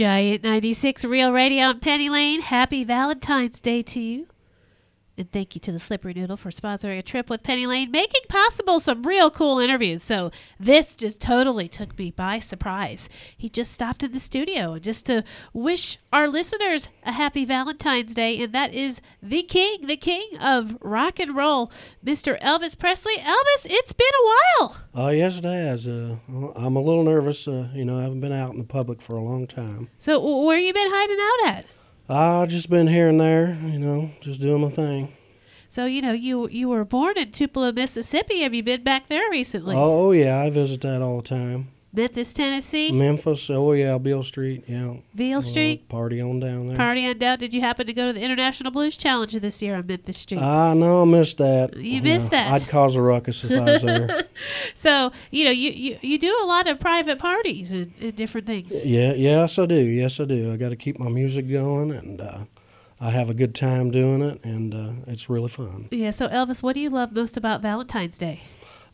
Giant 96 Real Radio and Penny Lane. Happy Valentine's Day to you. And thank you to the Slippery Noodle for sponsoring a trip with Penny Lane, making possible some real cool interviews. So this just totally took me by surprise. He just stopped in the studio just to wish our listeners a happy Valentine's Day. And that is the king of rock and roll, Mr. Elvis Presley. Elvis, it's been a while. Yes, it has. I'm a little nervous. I haven't been out in the public for a long time. So where you been hiding out at? I've just been here and there, just doing my thing. So, you were born in Tupelo, Mississippi. Have you been back there recently? Oh, yeah, I visit that all the time. Memphis, Tennessee? Memphis, oh, yeah, Beale Street, yeah. Beale Street? Party on down there. Party on down. Did you happen to go to the International Blues Challenge this year on Memphis Street? No, I missed that. You missed that? I'd cause a ruckus if I was there. So, you do a lot of private parties and different things. Yeah, yes, I do. I got to keep my music going, and I have a good time doing it, and it's really fun. Yeah, so Elvis, what do you love most about Valentine's Day?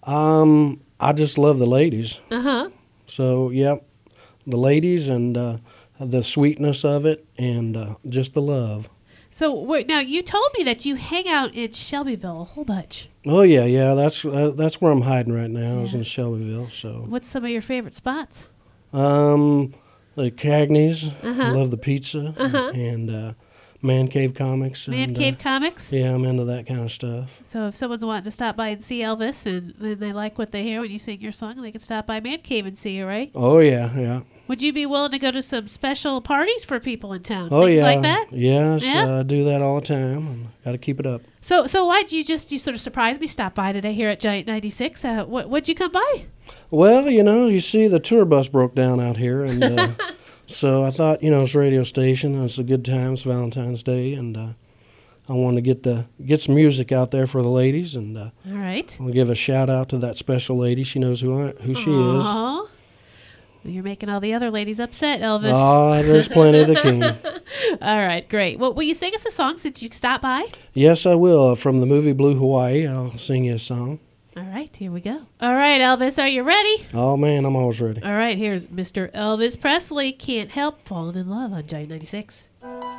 I just love the ladies. Uh-huh. So, yep, the ladies and the sweetness of it and just the love. So, now, you told me that you hang out in Shelbyville a whole bunch. Oh, yeah, that's where I'm hiding right now, is in Shelbyville. So, what's some of your favorite spots? The Cagney's. I love the pizza. And Man Cave Comics. Man Cave Comics? Yeah, I'm into that kind of stuff. So if someone's wanting to stop by and see Elvis and they like what they hear when you sing your song, they can stop by Man Cave and see you, right? Oh, yeah. Would you be willing to go to some special parties for people in town? Oh, Things yeah. like that? Yes, Yeah? I do that all the time, and got to keep it up. So why'd you sort of surprise me, stop by today here at Giant 96? What'd you come by? Well, you see the tour bus broke down out here, and so I thought, it's a radio station, and it's a good time, it's Valentine's Day, and I wanted to get some music out there for the ladies, and all right. I'll give a shout out to that special lady. She knows who she is. Well, you're making all the other ladies upset, Elvis. Oh, there's plenty of the king. All right, great. Well, will you sing us a song since you stopped by? Yes, I will. From the movie Blue Hawaii, I'll sing you a song. All right, here we go. All right, Elvis, are you ready? Oh, man, I'm always ready. All right, here's Mr. Elvis Presley, Can't Help Falling in Love on Giant 96.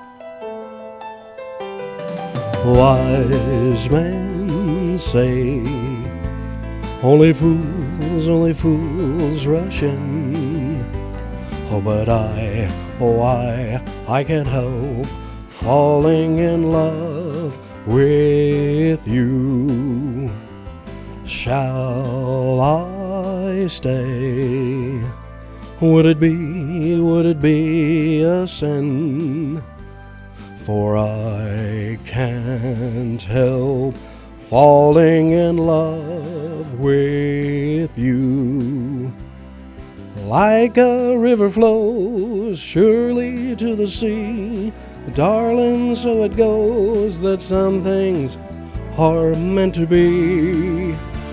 Wise men say, only fools rush in. Oh, but I can't help falling in love with you. Shall I stay? Would it be a sin? For I can't help falling in love with you. Like a river flows surely to the sea, darling, so it goes that some things are meant to be.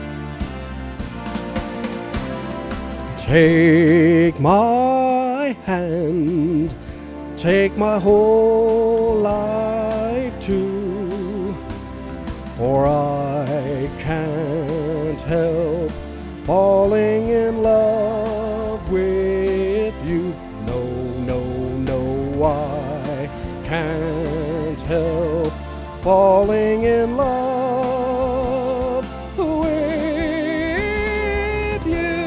Take my hand, take my whole life too, for I can't help falling in love with you. No, I can't help falling in love with you.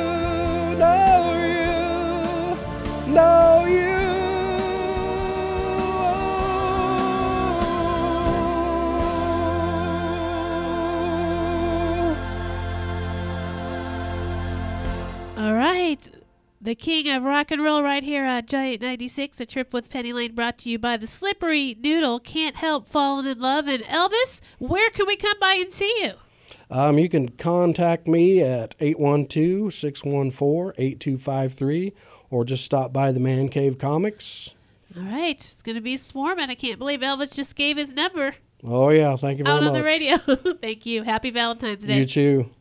Know you. All right. The king of rock and roll right here on Giant 96, a trip with Penny Lane brought to you by the Slippery Noodle. Can't help falling in love. And Elvis, where can we come by and see you? You can contact me at 812-614-8253 or just stop by the Man Cave Comics. All right. It's going to be swarming. I can't believe Elvis just gave his number Oh, yeah. Thank you very much. out on the radio. Thank you. Happy Valentine's Day. You too.